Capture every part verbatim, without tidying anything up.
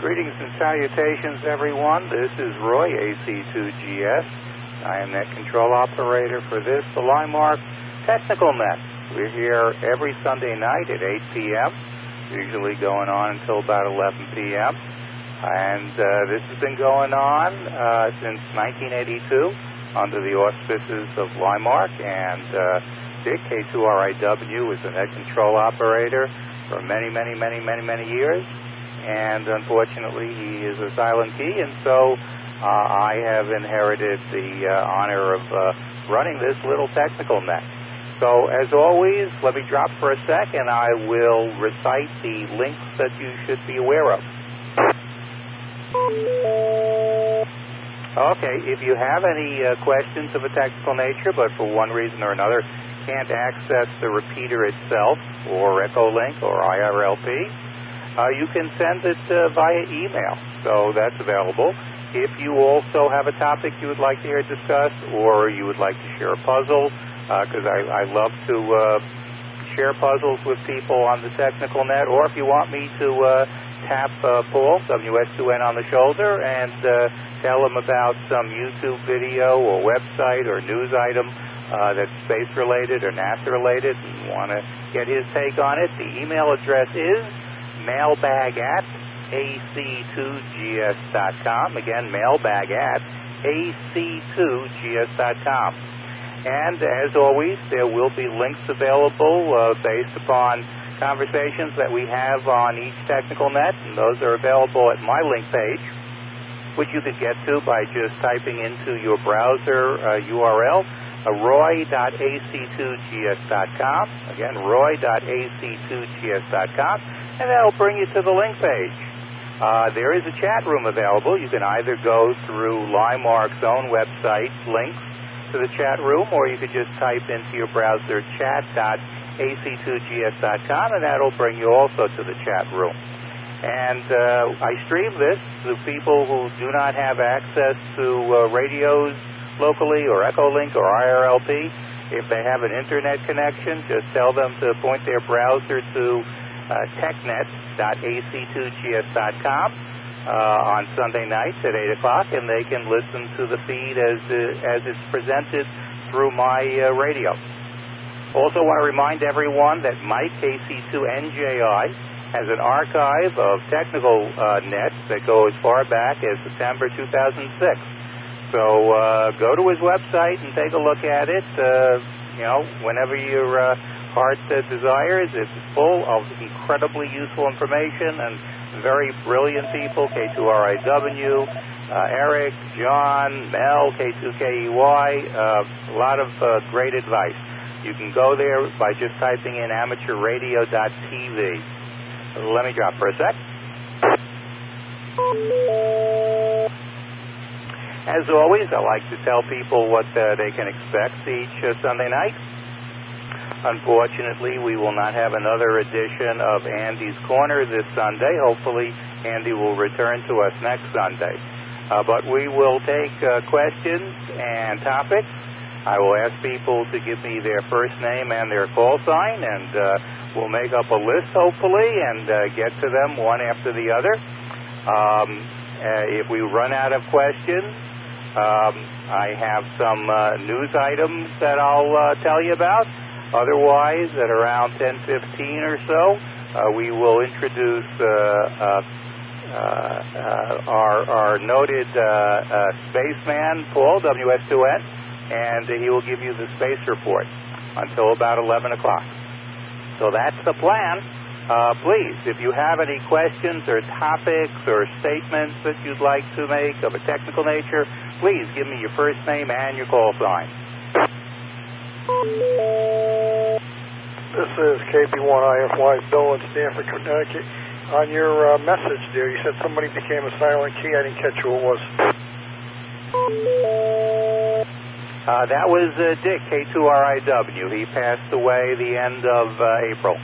Greetings and salutations, everyone. This is Roy, A C two G S. I am Net Control Operator for this, the Linemark Technical Net. We're here every Sunday night at eight p.m., usually going on until about eleven p.m. And uh, this has been going on uh, since nineteen eighty-two under the auspices of Linemark. And uh, Dick, K two R I W, is a Net Control Operator for many, many, many, many, many years. And unfortunately, he is a silent key, and so uh, I have inherited the uh, honor of uh, running this little technical net. So, as always, let me drop for a sec, and I will recite the links that you should be aware of. Okay, if you have any uh, questions of a technical nature, but for one reason or another can't access the repeater itself, or Echolink, or I R L P, Uh, you can send it uh, via email, so that's available. If you also have a topic you would like to hear discussed, or you would like to share a puzzle, because uh, I, I love to uh, share puzzles with people on the technical net, or if you want me to uh, tap uh, Paul, W S two N, on the shoulder and uh, tell him about some YouTube video or website or news item uh, that's space-related or NASA-related and want to get his take on it, the email address is mailbag at A C two G S dot com. Again, mailbag at A C two G S dot com. And as always, there will be links available uh, based upon conversations that we have on each technical net, and those are available at my link page, which you could get to by just typing into your browser uh, U R L, uh, roy dot A C two G S dot com. Again, roy dot A C two G S dot com. And that'll bring you to the link page. Uh, there is a chat room available. You can either go through Linemark's own website links to the chat room, or you could just type into your browser chat dot A C two G S dot com, and that'll bring you also to the chat room. And uh, I stream this to people who do not have access to uh, radios locally, or Echolink, or I R L P. If they have an internet connection, just tell them to point their browser to Uh, technet dot A C two G S dot com uh, on Sunday nights at eight o'clock, and they can listen to the feed as uh, as it's presented through my uh, radio. Also want to remind everyone that Mike, K C two N J I, has an archive of technical uh, nets that go as far back as September two thousand six. So uh, go to his website and take a look at it, uh, you know, whenever you're uh, heart uh, desires. It's full of incredibly useful information and very brilliant people, K two R I W, uh, Eric, John, Mel, K two K E Y, uh, a lot of uh, great advice. You can go there by just typing in amateur radio dot T V. Let me drop for a sec. As always, I like to tell people what uh, they can expect each uh, Sunday night. Unfortunately, we will not have another edition of Andy's Corner this Sunday. Hopefully, Andy will return to us next Sunday. Uh, but we will take uh, questions and topics. I will ask people to give me their first name and their call sign, and uh, we'll make up a list, hopefully, and uh, get to them one after the other. Um, uh, if we run out of questions, um, I have some uh, news items that I'll uh, tell you about. Otherwise, at around ten fifteen or so, uh, we will introduce uh, uh, uh, our, our noted uh, uh, spaceman, Paul, W S two N, and he will give you the space report until about eleven o'clock. So that's the plan. Uh, please, if you have any questions or topics or statements that you'd like to make of a technical nature, please give me your first name and your call sign. This is K B one I F Y, Bill in Stamford, Connecticut. On your uh, message there, you said somebody became a silent key. I didn't catch who it was. Uh, that was uh, Dick, K two R I W. He passed away the end of uh, April.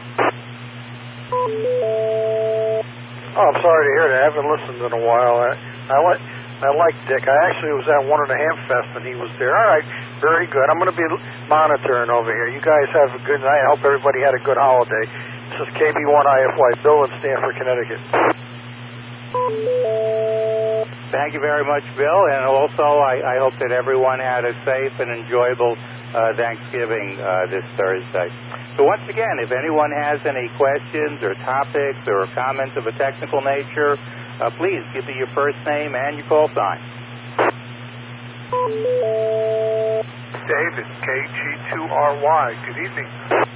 Oh, I'm sorry to hear that. I haven't listened in a while. I, I like I like Dick. I actually was at one and a half fest and he was there. All right, very good. I'm going to be monitoring over here. You guys have a good night. I hope everybody had a good holiday. This is K B one I F Y, Bill in Stamford, Connecticut. Thank you very much, Bill. And also, I, I hope that everyone had a safe and enjoyable uh, Thanksgiving uh, this Thursday. So once again, if anyone has any questions or topics or comments of a technical nature, uh, please give me your first name and your call sign. David, K G two R Y. Good evening.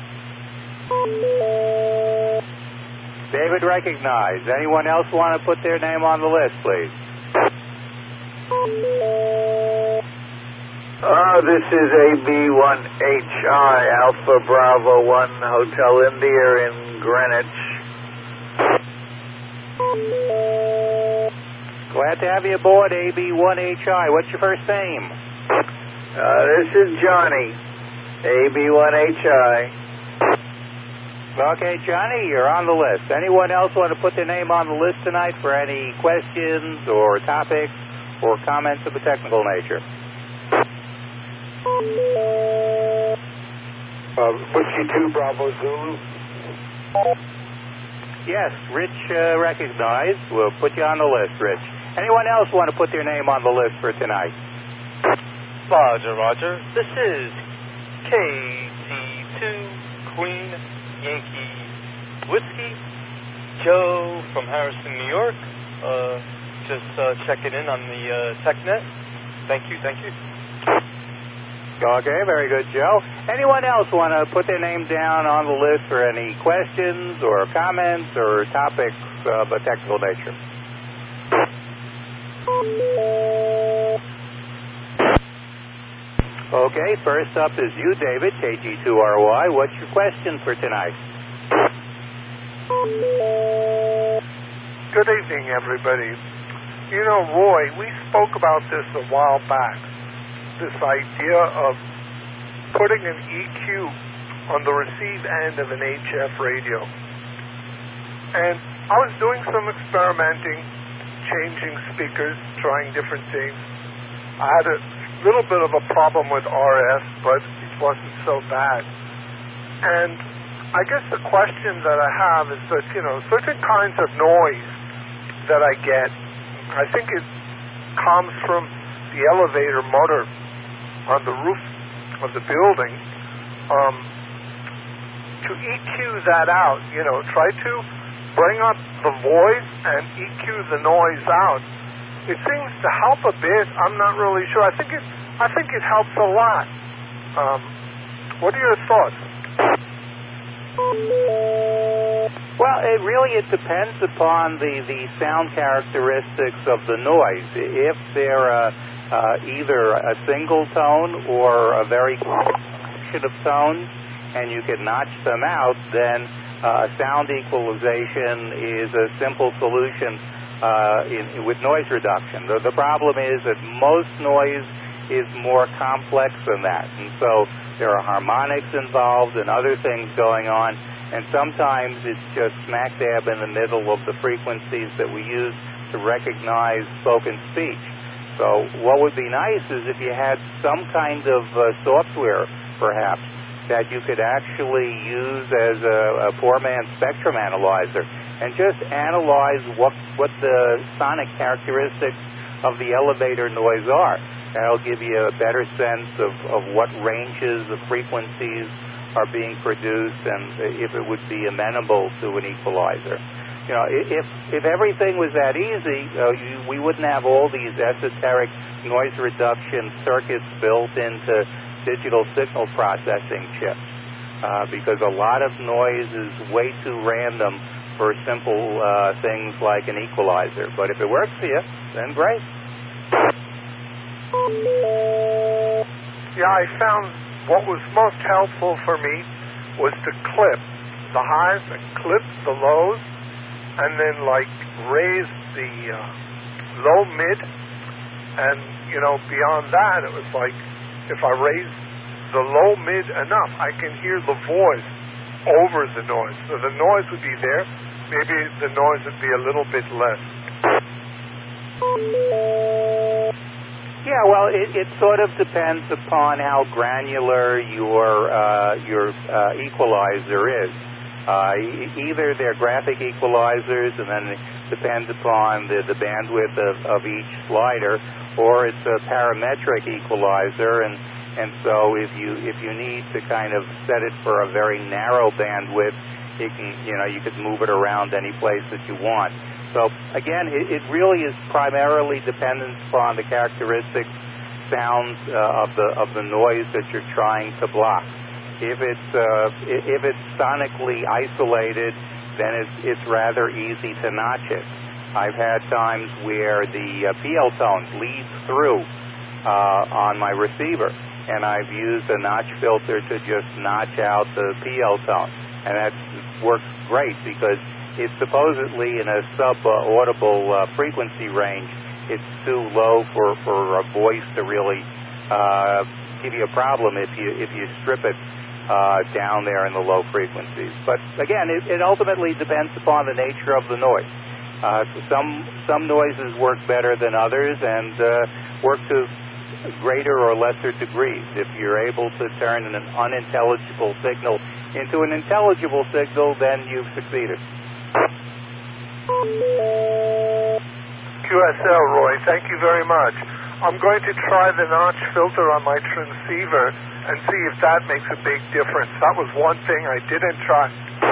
David recognized. Anyone else want to put their name on the list, please? Uh, this is A B one H I, Alpha Bravo one, Hotel India in Greenwich. Glad to have you aboard, A B one H I. What's your first name? Uh, this is Johnny, A B one H I. Okay, Johnny, you're on the list. Anyone else want to put their name on the list tonight for any questions or topics or comments of a technical nature? Uh, Whiskey two Bravo Zulu. Yes, Rich uh, recognized. We'll put you on the list, Rich. Anyone else want to put their name on the list for tonight? Roger, Roger. This is K T two Queen Yankee Whiskey. Joe from Harrison, New York. Uh, just uh, checking in on the uh, TechNet. Thank you, thank you. Okay, very good, Joe. Anyone else want to put their name down on the list for any questions or comments or topics of a technical nature? Okay, first up is you, David, K G two R Y. What's your question for tonight? Good evening, everybody. You know, Roy, we spoke about this a while back, this idea of putting an E Q on the receive end of an H F radio. And I was doing some experimenting, changing speakers, trying different things. I had a little bit of a problem with R F, but it wasn't so bad. And I guess the question that I have is that, you know, certain kinds of noise that I get, I think it comes from the elevator motor on the roof of the building. Um, to E Q that out, you know, try to bring up the voice and E Q the noise out. It seems to help a bit. I'm not really sure. I think it. I think it helps a lot. Um, what are your thoughts? Well, it really it depends upon the, the sound characteristics of the noise. If they're uh, uh, either a single tone or a very collection of tones, and you can notch them out, then uh, sound equalization is a simple solution uh, in, with noise reduction. The, the problem is that most noise is more complex than that, and so there are harmonics involved and other things going on, and sometimes it's just smack dab in the middle of the frequencies that we use to recognize spoken speech. So what would be nice is if you had some kind of uh, software, perhaps, that you could actually use as a, a four-man spectrum analyzer and just analyze what, what the sonic characteristics of the elevator noise are. That'll give you a better sense of, of what ranges of frequencies are being produced and if it would be amenable to an equalizer. You know, if if everything was that easy, uh, you, we wouldn't have all these esoteric noise reduction circuits built into digital signal processing chips, uh, because a lot of noise is way too random for simple uh, things like an equalizer. But if it works for you, then great. Yeah, I found what was most helpful for me was to clip the highs and clip the lows, and then like raise the uh, low mid, and you know beyond that it was like if I raise the low mid enough, I can hear the voice over the noise. So the noise would be there, maybe the noise would be a little bit less. Yeah, well, it, it sort of depends upon how granular your uh, your uh, equalizer is. Uh, e- either they're graphic equalizers, and then it depends upon the, the bandwidth of, of each slider, or it's a parametric equalizer, and and so if you if you need to kind of set it for a very narrow bandwidth, you can you know you could move it around any place that you want. So again, it, it really is primarily dependent upon the characteristics, sounds uh, of the of the noise that you're trying to block. If it's uh, if it's sonically isolated, then it's it's rather easy to notch it. I've had times where the uh, P L tone bleeds through uh, on my receiver, and I've used a notch filter to just notch out the P L tone, and that works great because it's supposedly in a sub-audible uh, frequency range. It's too low for for a voice to really uh, give you a problem if you if you strip it Uh, down there in the low frequencies. But again, it, it ultimately depends upon the nature of the noise. Uh, some some noises work better than others and uh, work to greater or lesser degrees. If you're able to turn an unintelligible signal into an intelligible signal, then you've succeeded. Q S L, Roy, thank you very much. I'm going to try the notch filter on my transceiver and see if that makes a big difference. That was one thing I didn't try.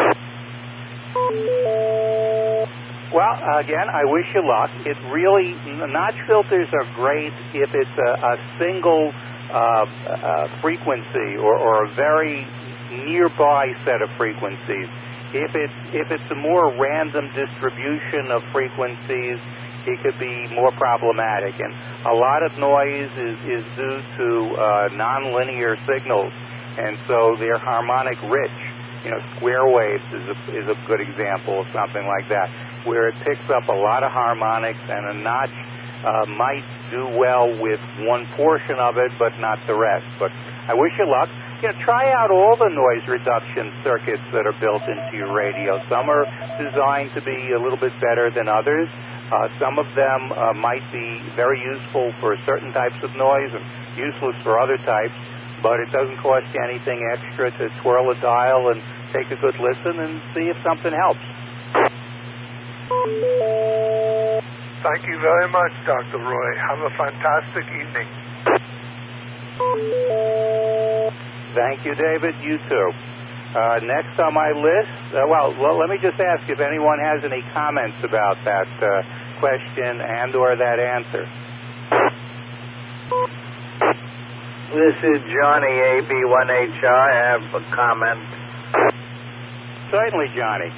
Well, again, I wish you luck. It really, notch filters are great if it's a, a single uh, uh, frequency or, or a very nearby set of frequencies. If it's, if it's a more random distribution of frequencies, it could be more problematic. And a lot of noise is, is due to uh, nonlinear signals, and so they're harmonic rich. You know, square waves is a, is a good example of something like that, where it picks up a lot of harmonics, and a notch uh, might do well with one portion of it, but not the rest. But I wish you luck. You know, try out all the noise reduction circuits that are built into your radio. Some are designed to be a little bit better than others. Uh, some of them uh, might be very useful for certain types of noise and useless for other types, but it doesn't cost you anything extra to twirl a dial and take a good listen and see if something helps. Thank you very much, Doctor Roy. Have a fantastic evening. Thank you, David. You too. Uh, next on my list, uh, well, well, let me just ask if anyone has any comments about that uh, question and or that answer. This is Johnny, A B one H I. I have a comment. Certainly, Johnny.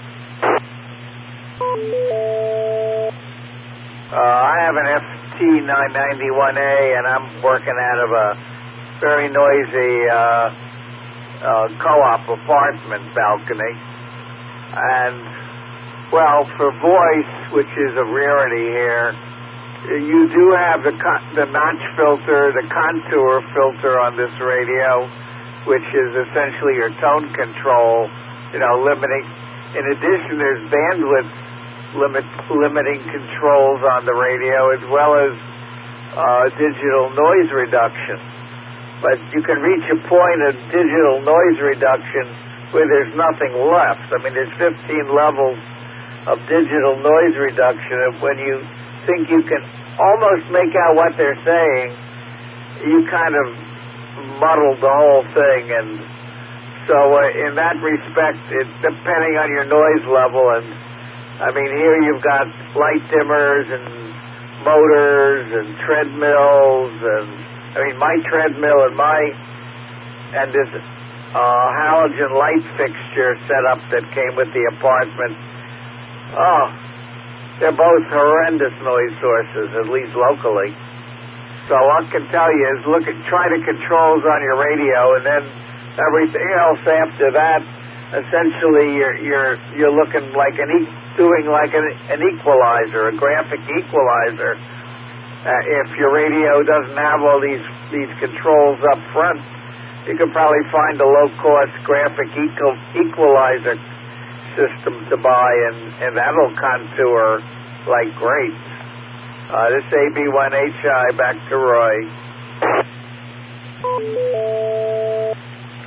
Uh, I have an F T nine ninety-one A, and I'm working out of a very noisy uh, Uh, co-op apartment balcony, and well, for voice, which is a rarity here, you do have the con- the notch filter, the contour filter on this radio, which is essentially your tone control, you know, limiting. In addition, there's bandwidth limit limiting controls on the radio, as well as uh, digital noise reduction. But you can reach a point of digital noise reduction where there's nothing left. I mean, there's fifteen levels of digital noise reduction, and when you think you can almost make out what they're saying, you kind of muddle the whole thing. And so uh, in that respect, it's depending on your noise level. And I mean, here you've got light dimmers and motors and treadmills, and I mean, my treadmill and my, and this uh, halogen light fixture setup that came with the apartment, oh, they're both horrendous noise sources, at least locally. So what I can tell you is look at, try the controls on your radio, and then everything else after that, essentially you're, you're, you're looking like an, e- doing like an, an equalizer, a graphic equalizer. Uh, if your radio doesn't have all these these controls up front, you could probably find a low-cost graphic equal, equalizer system to buy, and, and that'll contour like great. Uh, this A B one H I, back to Roy.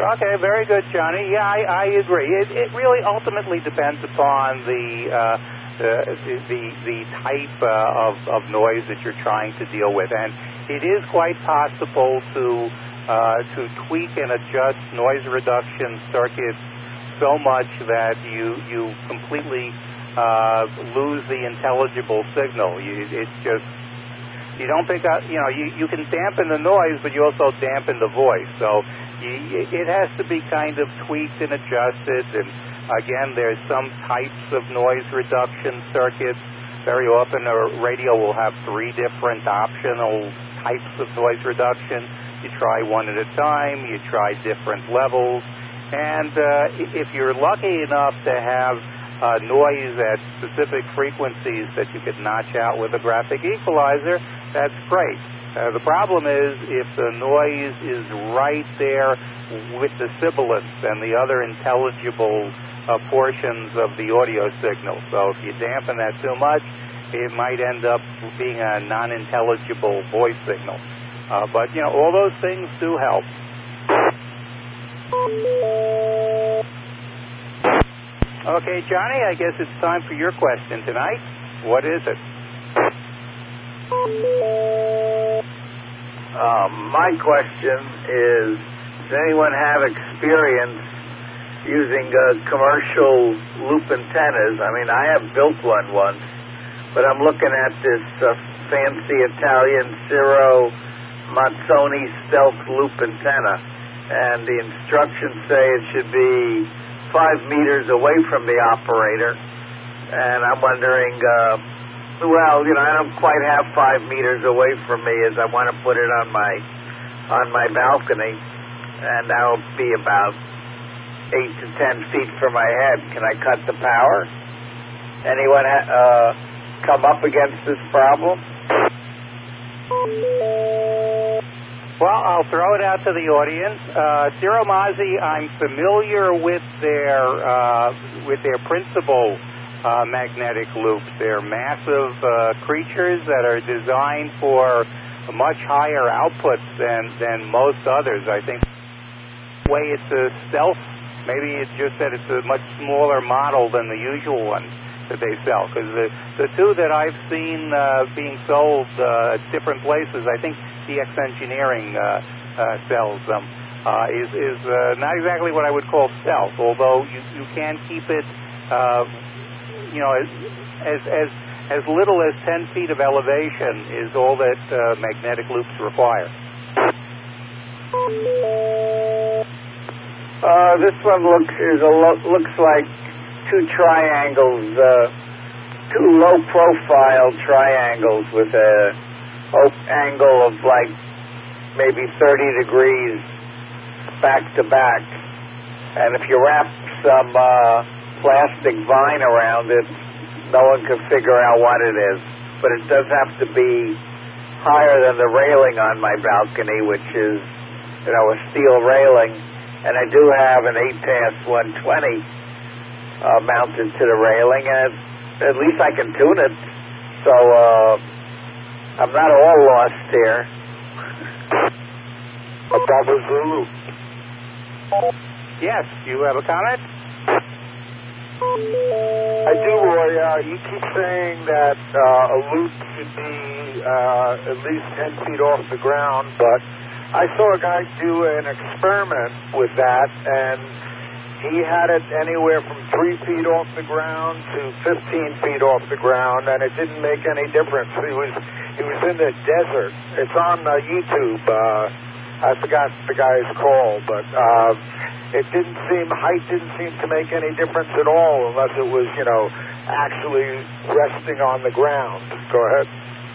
Okay, very good, Johnny. Yeah, I, I agree. It, it really ultimately depends upon the uh, the, the the type uh, of of noise that you're trying to deal with, and it is quite possible to uh, to tweak and adjust noise reduction circuits so much that you you completely uh, lose the intelligible signal. You, it's just you don't pick up. You know, you you can dampen the noise, but you also dampen the voice. So you, it has to be kind of tweaked and adjusted. And again, there's some types of noise reduction circuits. Very often, a radio will have three different optional types of noise reduction. You try one at a time. You try different levels. And uh, if you're lucky enough to have uh, noise at specific frequencies that you could notch out with a graphic equalizer, that's great. Uh, the problem is if the noise is right there with the sibilants and the other intelligible uh, portions of the audio signal. So if you dampen that too much, it might end up being a non-intelligible voice signal. Uh, but, you know, all those things do help. Okay, Johnny, I guess it's time for your question tonight. What is it? Uh, my question is, does anyone have experience using uh, commercial loop antennas? I mean, I have built one once, but I'm looking at this uh, fancy Italian Ciro Mazzoni stealth loop antenna, and the instructions say it should be five meters away from the operator, and I'm wondering, uh, well, you know, I don't quite have five meters away from me as I want to put it on my on my balcony, and that'll be about eight to ten feet from my head. Can I cut the power? Anyone uh, come up against this problem? Well, I'll throw it out to the audience. Uh, Ciro Mazzi, I'm familiar with their uh, with their principal uh, magnetic loops. They're massive uh, creatures that are designed for much higher outputs than than most others. I think the way it's a stealth, maybe it's just that it's a much smaller model than the usual ones that they sell. Because the the two that I've seen uh, being sold uh, at different places, I think D X Engineering uh, uh, sells them, uh, is, is uh, not exactly what I would call stealth, although you, you can keep it, uh, you know, as, as, as little as ten feet of elevation is all that uh, magnetic loops require. Uh, this one looks, is a lo- looks like two triangles, uh, two low-profile triangles with a angle of like maybe thirty degrees back to back, and if you wrap some uh, plastic vine around it, no one can figure out what it is, but it does have to be higher than the railing on my balcony, which is, you know, a steel railing, and I do have an eight pass one twenty uh, mounted to the railing, and at least I can tune it, so uh I'm not all lost here. Papa Zulu. Yes, you have a comment? I do, Roy. Uh, you keep saying that uh, a loop should be uh, at least ten feet off the ground, but I saw a guy do an experiment with that, and he had it anywhere from three feet off the ground to fifteen feet off the ground, and it didn't make any difference. He was he was in the desert. It's on uh, YouTube. Uh, I forgot the guy's call, but uh, it didn't seem height didn't seem to make any difference at all, unless it was, you know, actually resting on the ground. Go ahead.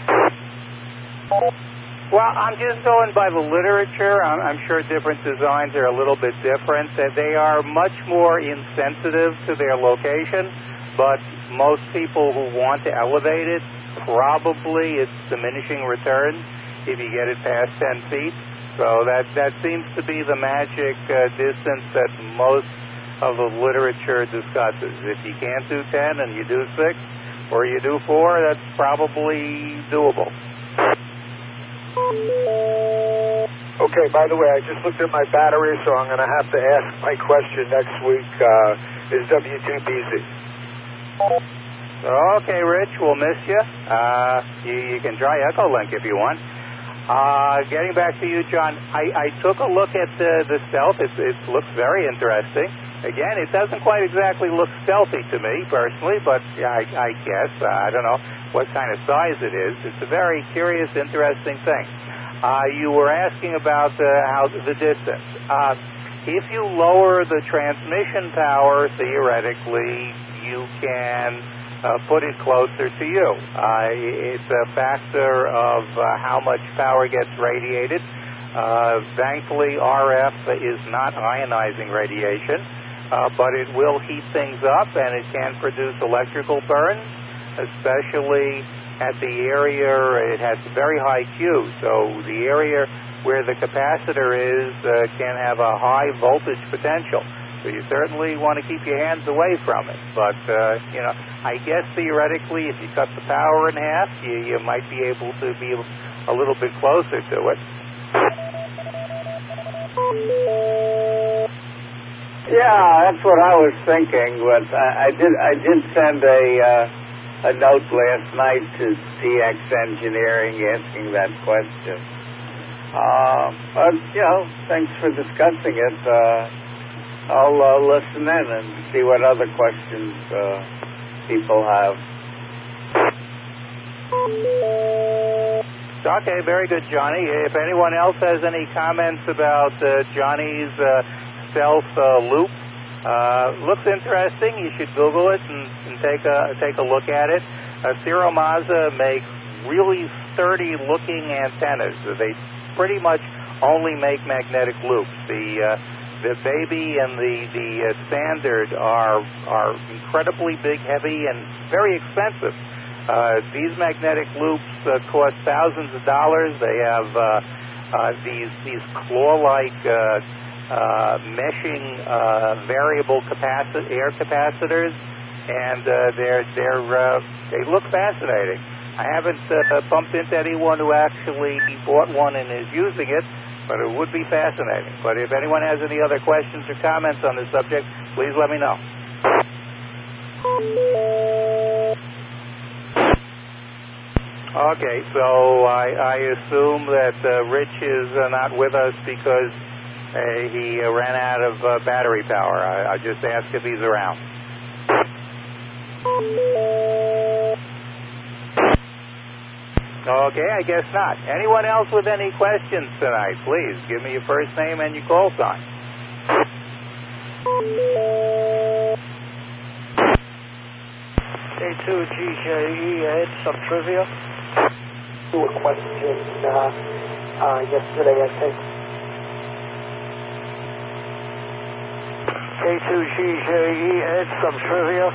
Well, I'm just going by the literature. I'm, I'm sure different designs are a little bit different. That they are much more insensitive to their location, but most people who want to elevate it, probably it's diminishing returns if you get it past ten feet. So that, that seems to be the magic uh, distance that most of the literature discusses. If you can't do ten and you do six, or you do four, that's probably doable. Okay, by the way, I just looked at my battery, so I'm going to have to ask my question next week. Uh, is W two B Z? Okay, Rich, we'll miss you. Uh, you, you can try Echolink if you want. Uh, getting back to you, John, I, I took a look at the, the stealth. It, it looks very interesting. Again, it doesn't quite exactly look stealthy to me, personally, but I, I guess, uh, I don't know what kind of size it is. It's a very curious, interesting thing. Uh, you were asking about uh, how the distance. Uh, if you lower the transmission power, theoretically, you can uh, put it closer to you. Uh, it's a factor of uh, how much power gets radiated. Uh, thankfully, R F is not ionizing radiation, uh, but it will heat things up and it can produce electrical burns, especially at the area. It has very high Q, so the area where the capacitor is uh, can have a high voltage potential. So you certainly want to keep your hands away from it. But, uh, you know, I guess theoretically if you cut the power in half, you, you might be able to be a little bit closer to it. Yeah, that's what I was thinking, but I, I did I did send a uh, a note last night to T X Engineering asking that question. Uh, but, you know, thanks for discussing it. Uh, I'll uh, listen in and see what other questions uh, people have. Okay, very good, Johnny. If anyone else has any comments about uh, Johnny's uh, stealth uh, loop, uh, looks interesting. You should Google it and, and take a take a look at it. Uh, Ciro Mazza makes really sturdy-looking antennas. They pretty much only make magnetic loops. The uh, the baby and the the uh, standard are are incredibly big, heavy, and very expensive. Uh, these magnetic loops uh, cost thousands of dollars. They have uh, uh, these these claw-like uh, uh, meshing uh, variable capaci- air capacitors, and uh, they're they're uh, they look fascinating. I haven't uh, bumped into anyone who actually bought one and is using it, but it would be fascinating. But if anyone has any other questions or comments on this subject, please let me know. Okay, so I, I assume that uh, Rich is uh, not with us because uh, he uh, ran out of uh, battery power. I, I just asked if he's around. Okay, I guess not. Anyone else with any questions tonight, please give me your first name and your call sign. K two G J E, Ed, some trivia. Do a question uh, uh, yesterday, I think. K two G J E, Ed, some trivia.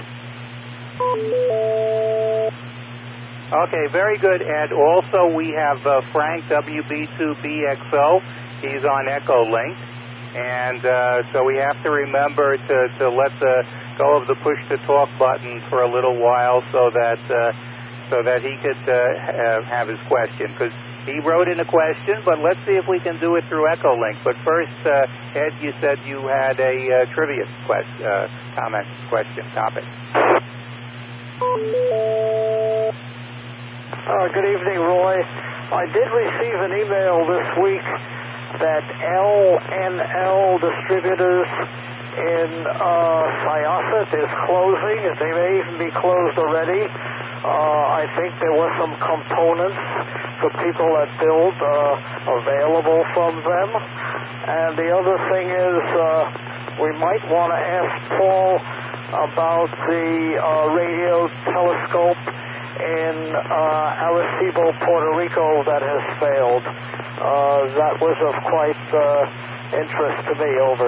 Okay, very good, Ed. Also, we have uh, Frank, W B two B X O. He's on Echolink. And uh, so we have to remember to, to let the go of the push-to-talk button for a little while so that uh, so that he could uh, have his question. Because he wrote in a question, but let's see if we can do it through Echolink. But first, uh, Ed, you said you had a uh, trivia quest, uh, comment, question, topic. Uh, good evening, Roy. I did receive an email this week that L N L Distributors in uh, Syosset is closing. They may even be closed already. Uh, I think there were some components for people that build uh, available from them. And the other thing is uh, we might want to ask Paul about the uh, radio telescope in uh, Arecibo, Puerto Rico that has failed. Uh, that was of quite uh, interest to me. Over.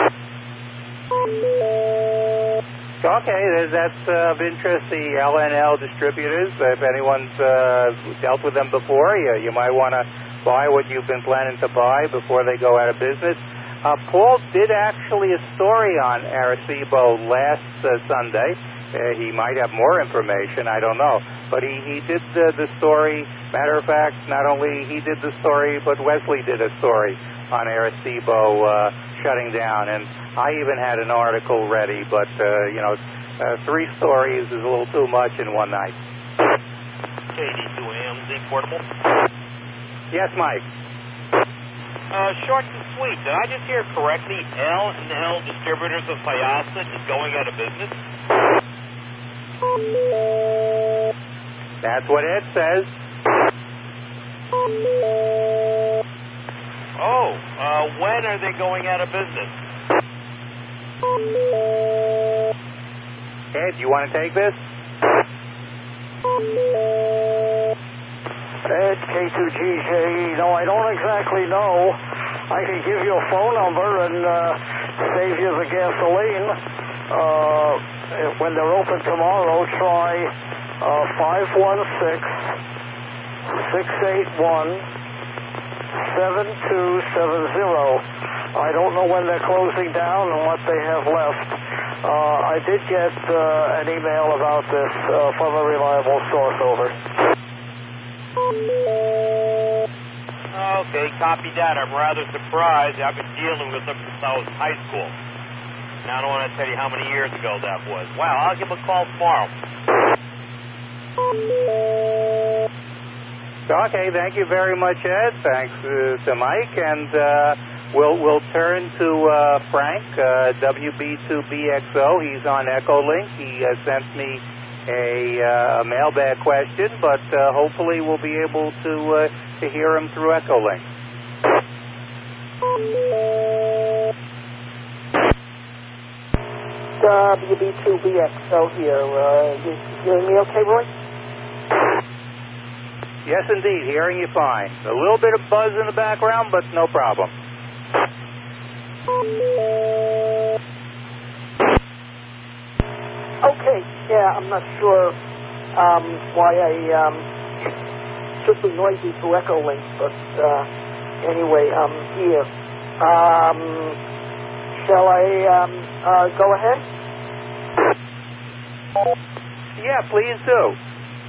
Okay, that's uh, of interest, the L N L Distributors. If anyone's uh, dealt with them before, you, you might want to buy what you've been planning to buy before they go out of business. Uh, Paul did actually a story on Arecibo last uh, Sunday. Uh, he might have more information, I don't know. But he, he did the, the story. Matter of fact, not only he did the story, but Wesley did a story on Arecibo uh, shutting down. And I even had an article ready, but, uh, you know, uh, three stories is a little too much in one night. K D two A M Z Portable. Yes, Mike. Uh, short and sweet. Did I just hear correctly? L and L Distributors of Syosset is going out of business? That's what Ed says. Oh, uh, when are they going out of business? Ed, you want to take this? Ed, K two G J E. No, I don't exactly know. I can give you a phone number and uh, save you the gasoline. Uh, when they're open tomorrow, try uh, five one six, six eight one, seven two seven zero. I don't know when they're closing down and what they have left. Uh, I did get uh, an email about this uh, from a reliable source. Over. Okay, copy that. I'm rather surprised. I've been dealing with them since I was in high school. Now, I don't want to tell you how many years ago that was. Wow, I'll give them a call tomorrow. Okay, thank you very much, Ed. Thanks uh, to Mike. And uh, we'll we'll turn to uh, Frank, uh, W B two B X O. He's on Echolink. He uh, sent me a, uh, a mailbag question, but uh, hopefully we'll be able to, uh, to hear him through Echolink. W B two B X O here. Uh, you hearing me okay, Roy? Yes, indeed. Hearing you fine. A little bit of buzz in the background, but no problem. Okay. Yeah, I'm not sure um, why I um, should be noisy through Echolink, but uh, anyway, I'm here. Um, shall I um, uh, go ahead? Yeah, please do.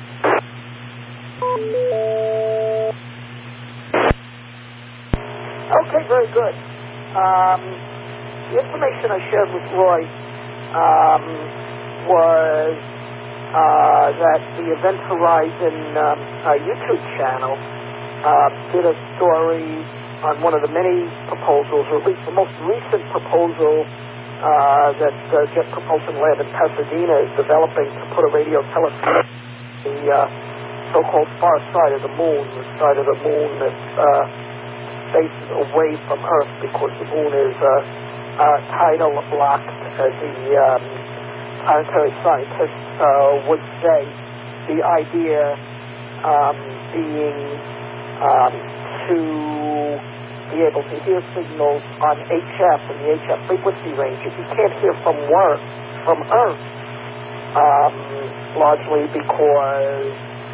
Okay, very good. Um, the information I shared with Roy um, was uh, that the Event Horizon um, uh, YouTube channel uh, did a story on one of the many proposals, or at least the most recent proposal uh, that uh, Jet Propulsion Lab in Pasadena is developing to put a radio telescope on the uh, so-called far side of the moon, the side of the moon that's uh, faces away from Earth because the moon is uh, uh, tidal locked, as the um, planetary scientists uh, would say. The idea um, being um, to be able to hear signals on H F and the H F frequency range if you can't hear from work, from Earth, um, largely because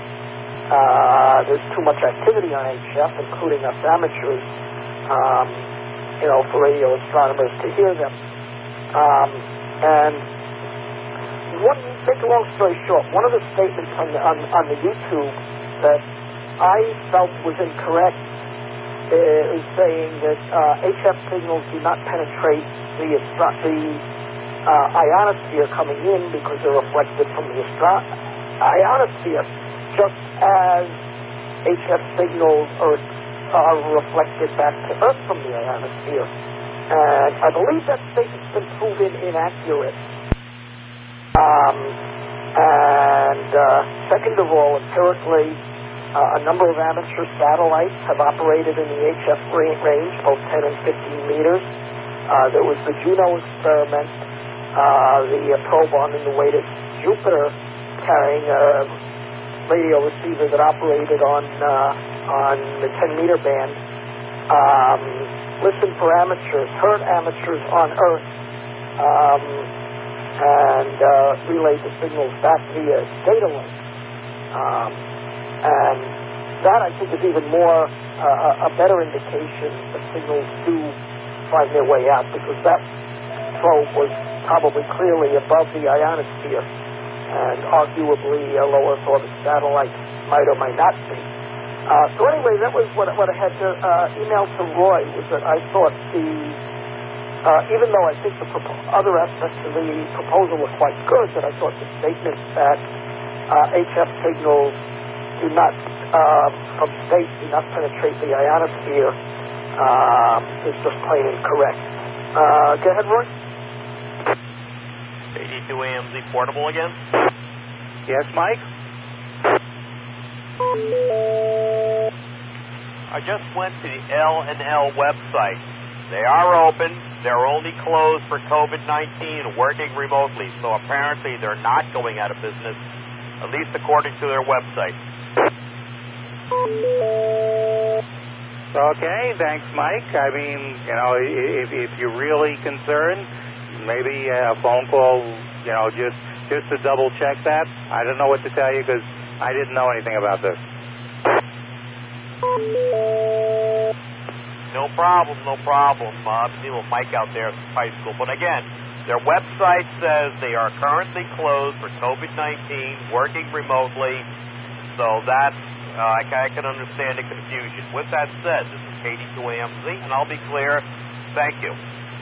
Uh, there's too much activity on H F, including us amateurs, um, you know, for radio astronomers to hear them. Um, and one, make a long story short, one of the statements on the, on, on the YouTube that I felt was incorrect is saying that uh, H F signals do not penetrate the, astro- the uh, ionosphere coming in because they're reflected from the astro- ionosphere, just as H F signals are, are reflected back to Earth from the ionosphere. And I believe that statement's been proven inaccurate. Um, and uh, second of all, empirically, uh, a number of amateur satellites have operated in the H F range, both ten and fifteen meters. Uh, there was the Juno experiment, uh, the uh, probe on the way to Jupiter, carrying a radio receiver that operated on uh, on the ten meter band. Um, listened for amateurs, heard amateurs on Earth, um, and uh, relayed the signals back via data link. Um, and that, I think, is even more uh, a better indication that signals do find their way out, because that probe was probably clearly above the ionosphere. and arguably a low Earth orbit satellite might or might not be. Uh, so anyway, that was what, what I had to uh, email to Roy, was that I thought the, uh, even though I think the propo- other aspects of the proposal were quite good, that I thought the statement that uh, H F signals do not, uh, from space, do not penetrate the ionosphere, um, is just plain incorrect. Uh, go ahead, Roy. eighty-two A M Z portable again? Yes, Mike? I just went to the L and L website. They are open. They're only closed for COVID nineteen, working remotely. So apparently they're not going out of business, at least according to their website. Okay, thanks, Mike. I mean, you know, if, if you're really concerned, maybe a phone call, you know, just, just to double check that. I don't know what to tell you because I didn't know anything about this. No problem, no problem. Uh, I'm dealing with Mike out there at the high school. But again, their website says they are currently closed for COVID nineteen, working remotely. So that's, uh, I, I can understand the confusion. With that said, this is K D two A M Z, and I'll be clear. Thank you.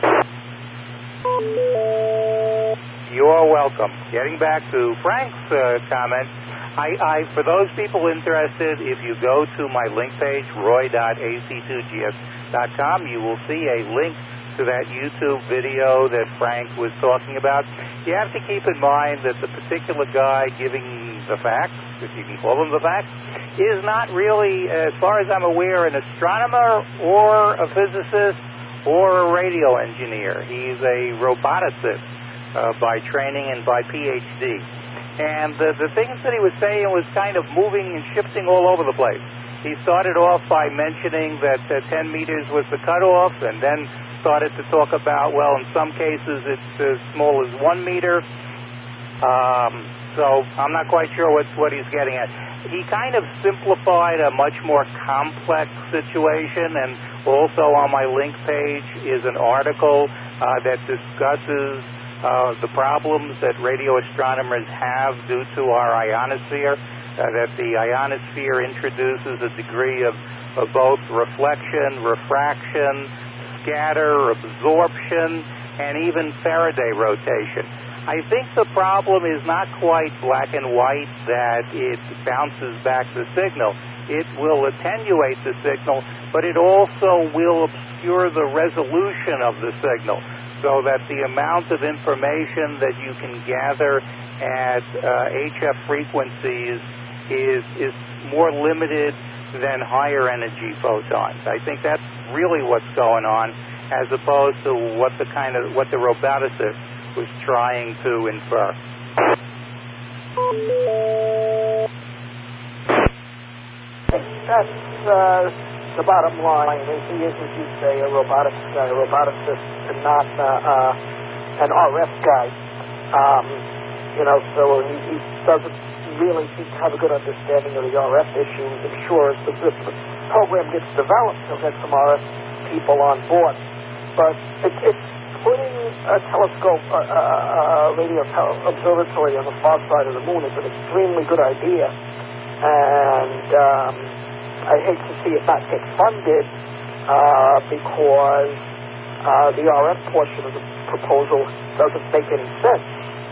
You're welcome. Getting back to Frank's uh, comment, I, I, for those people interested, if you go to my link page, roy dot a c two g s dot com, you will see a link to that YouTube video that Frank was talking about. You have to keep in mind that the particular guy giving the facts, if you can call them the facts, is not really, as far as I'm aware, an astronomer or a physicist or a radio engineer. He's a roboticist uh, by training and by P H D. And the, the things that he was saying was kind of moving and shifting all over the place. He started off by mentioning that uh, ten meters was the cutoff, and then started to talk about, well, in some cases it's as small as one meter. Um, so I'm not quite sure what, what he's getting at. He kind of simplified a much more complex situation, and also on my link page is an article uh, that discusses Uh, the problems that radio astronomers have due to our ionosphere, uh, that the ionosphere introduces a degree of, of both reflection, refraction, scatter, absorption, and even Faraday rotation. I think the problem is not quite black and white, that it bounces back the signal. It will attenuate the signal, but it also will obscure the resolution of the signal, so that the amount of information that you can gather at uh, H F frequencies is is more limited than higher energy photons. I think that's really what's going on, as opposed to what the kind of what the roboticist was trying to infer. That's uh, the bottom line. He is, as you say, a robotics guy, a roboticist, and not uh, uh, an R F guy. Um, you know, so he, he doesn't really seem to have a good understanding of the R F issues. I'm sure as the, the program gets developed, he'll get some R F people on board. But it, it's putting a telescope, a uh, uh, uh, radio tel- observatory on the far side of the moon is an extremely good idea. And um, I hate to see it not get funded uh, because uh, the R F portion of the proposal doesn't make any sense.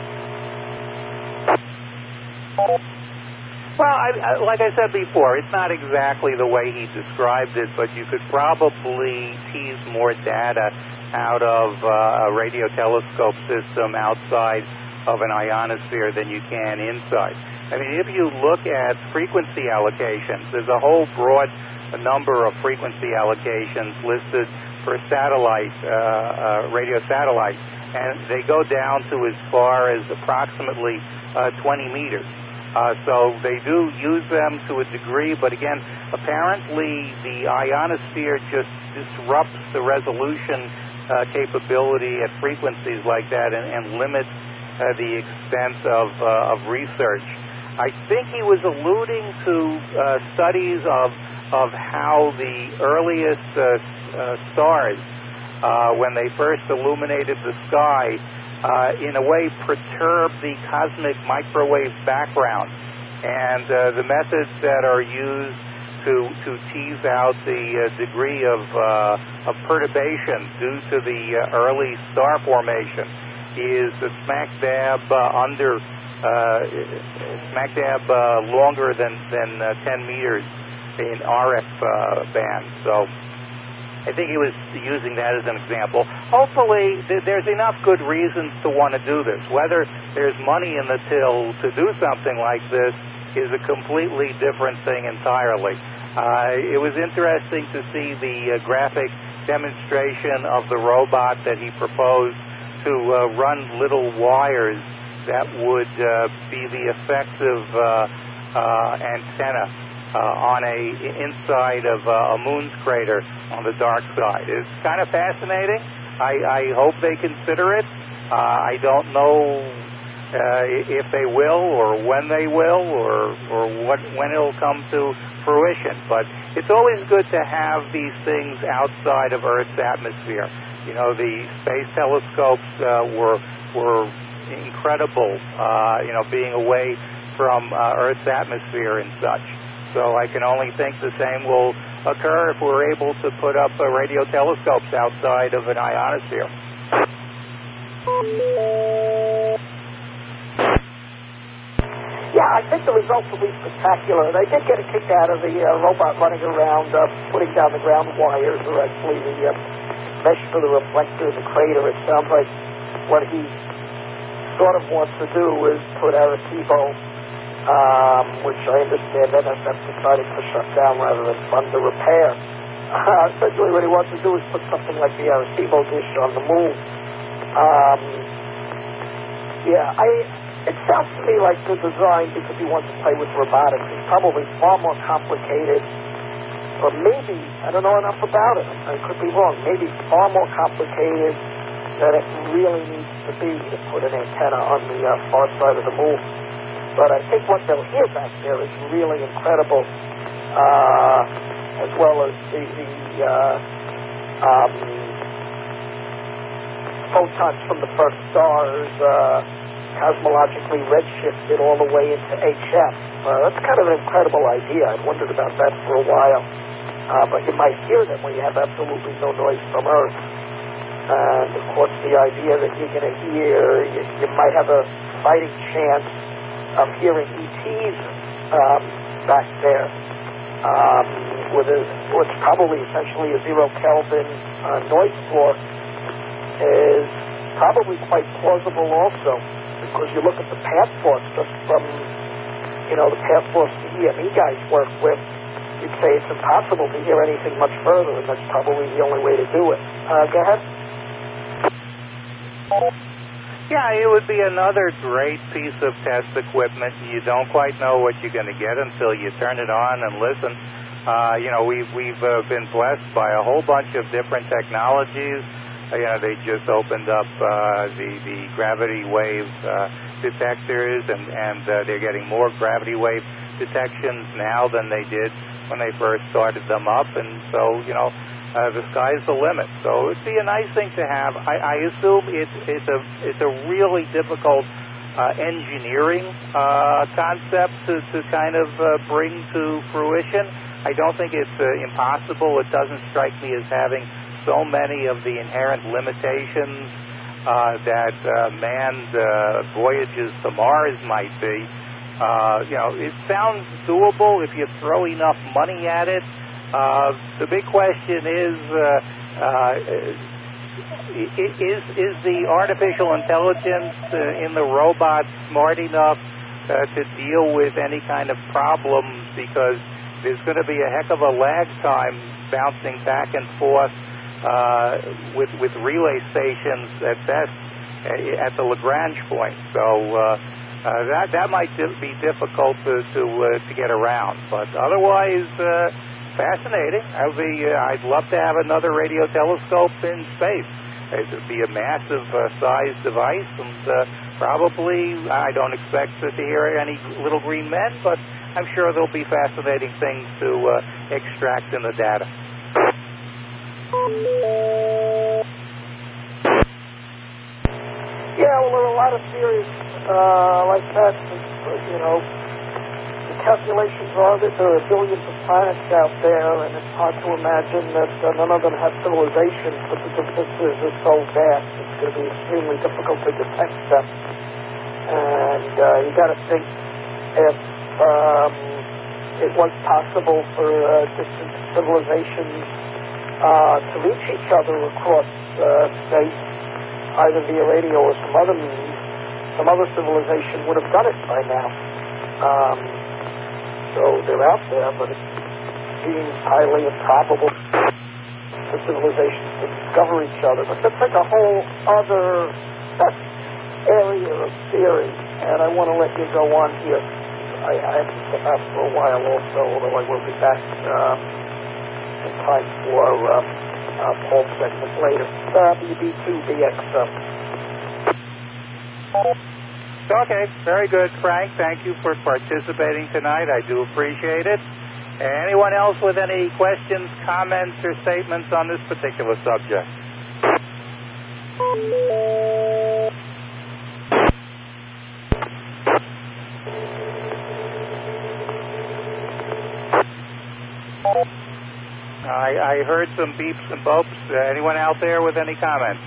Well, I, I, like I said before, it's not exactly the way he described it, but you could probably tease more data out of uh, a radio telescope system outside of an ionosphere than you can inside. I mean, if you look at frequency allocations, there's a whole broad number of frequency allocations listed for satellite, uh, uh, radio satellites, and they go down to as far as approximately uh, twenty meters. Uh, so they do use them to a degree, but again, apparently the ionosphere just disrupts the resolution uh, capability at frequencies like that and, and limits uh, the extent of, uh, of research. I think he was alluding to uh, studies of of how the earliest uh, uh, stars, uh, when they first illuminated the sky, uh, in a way, perturb the cosmic microwave background. And uh, the methods that are used to to tease out the uh, degree of uh, of perturbation due to the uh, early star formation is the smack dab uh, under uh, smack dab uh, longer than than uh, ten meters in R F uh, band. So I think he was using that as an example. Hopefully, th- there's enough good reasons to want to do this. Whether there's money in the till to do something like this is a completely different thing entirely. Uh, it was interesting to see the uh, graphic demonstration of the robot that he proposed to uh, run little wires that would uh, be the effective uh, uh, antenna uh, on a inside of uh, a moon's crater on the dark side. It's kind of fascinating. I, I hope they consider it. Uh, I don't know Uh, if they will, or when they will, or or what when it'll come to fruition. But it's always good to have these things outside of Earth's atmosphere. You know, the space telescopes uh, were were incredible. Uh, you know, being away from uh, Earth's atmosphere and such. So I can only think the same will occur if we're able to put up uh, radio telescopes outside of an ionosphere. Yeah, I think the results will be spectacular. They did get a kick out of the uh, robot running around, uh, putting down the ground wires, or actually the uh, mesh for the reflector, the crater. It sounds like what he sort of wants to do is put Arecibo, um, which I understand N S F decided to shut down rather than fund the repair. Uh, essentially what he wants to do is put something like the Arecibo dish on the moon. Um, yeah, I... It sounds to me like good design because he wants to play with robotics. It's probably far more complicated, or maybe, I don't know enough about it. I could be wrong. Maybe far more complicated than it really needs to be to put an antenna on the uh, far side of the moon. But I think what they'll hear back there is really incredible, uh, as well as the, the uh, um, photons from the first stars, uh, cosmologically redshifted all the way into H F. Uh, that's kind of an incredible idea. I'd wondered about that for a while. Uh, but you might hear them when you have absolutely no noise from Earth. And, of course, the idea that you're going to hear, you, you might have a fighting chance of hearing E Ts um, back there um, with a, what's probably essentially a zero Kelvin uh, noise floor is probably quite plausible also. Because you look at the path force just from, you know, the path force the E M E guys work with, you'd say it's impossible to hear anything much further, and that's probably the only way to do it. Uh, go ahead. Yeah, it would be another great piece of test equipment. You don't quite know what you're going to get until you turn it on and listen. Uh, you know, we've, we've uh, been blessed by a whole bunch of different technologies. You know, they just opened up uh, the, the gravity wave uh, detectors, and, and uh, they're getting more gravity wave detections now than they did when they first started them up. And so, you know, uh, the sky's the limit. So it'd be a nice thing to have. I, I assume it's, it's, a, it's a really difficult uh, engineering uh, concept to, to kind of uh, bring to fruition. I don't think it's uh, impossible. It doesn't strike me as having so many of the inherent limitations uh, that uh, manned uh, voyages to Mars might be. Uh, you know, it sounds doable if you throw enough money at it. Uh, the big question is, uh, uh, is, is the artificial intelligence uh, in the robot smart enough uh, to deal with any kind of problems? Because there's going to be a heck of a lag time bouncing back and forth Uh, with with relay stations at best uh, at the Lagrange point, so uh, uh, that that might be difficult to to, uh, to get around. But otherwise, uh, fascinating. I'd be uh, I'd love to have another radio telescope in space. It would be a massive uh, size device, and uh, probably I don't expect to hear any little green men, but I'm sure there'll be fascinating things to uh, extract in the data. Yeah, got a theory uh, like that, you know, the calculations are that there are billions of planets out there, and it's hard to imagine that uh, none of them have civilizations, but the distances are so vast, it's going to be extremely difficult to detect them. And uh, you got to think if um, it was possible for uh, distant civilizations uh, to reach each other across uh, space, either via radio or some other means, some other civilization would have done it by now. Um, so they're out there, but it seems highly improbable for civilizations to discover each other. But that's like a whole other area of theory, and I want to let you go on here. I, I have to step out for a while also, although I will be back um, in time for um, uh, Paul's segment later. W B two B X. Okay, very good, Frank. Thank you for participating tonight. I do appreciate it. Anyone else with any questions, comments, or statements on this particular subject? I, I heard some beeps and bops. Uh, anyone out there with any comments?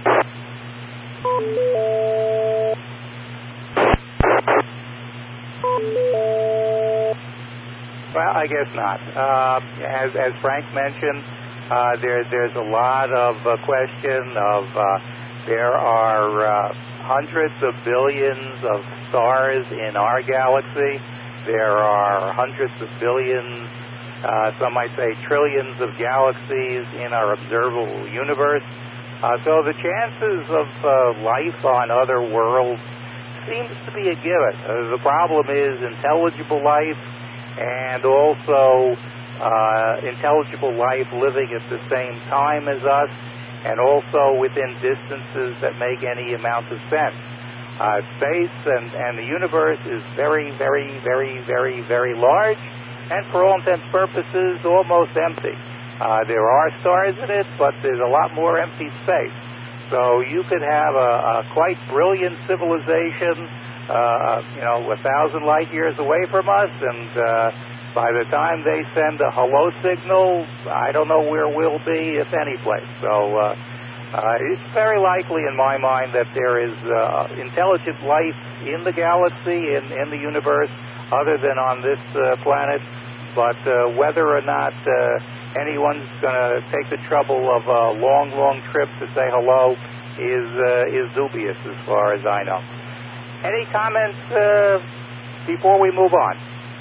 Well, I guess not. Uh, as, as Frank mentioned, uh, there, there's a lot of uh, question of uh, there are uh, hundreds of billions of stars in our galaxy. There are hundreds of billions, uh, some might say trillions of galaxies in our observable universe. Uh, so the chances of uh, life on other worlds seems to be a given. Uh, the problem is intelligible life, and also uh, intelligible life living at the same time as us, and also within distances that make any amount of sense. Uh, space and, and the universe is very, very, very, very, very large, and for all intents and purposes, almost empty. Uh, there are stars in it, but there's a lot more empty space. So you could have a, a quite brilliant civilization, uh, you know, a thousand light years away from us, and uh, by the time they send a hello signal, I don't know where we'll be, if any place. So uh, uh, it's very likely in my mind that there is uh, intelligent life in the galaxy, in, in the universe, other than on this uh, planet. But uh, whether or not uh, anyone's going to take the trouble of a long, long trip to say hello is uh, is dubious as far as I know. Any comments uh, before we move on?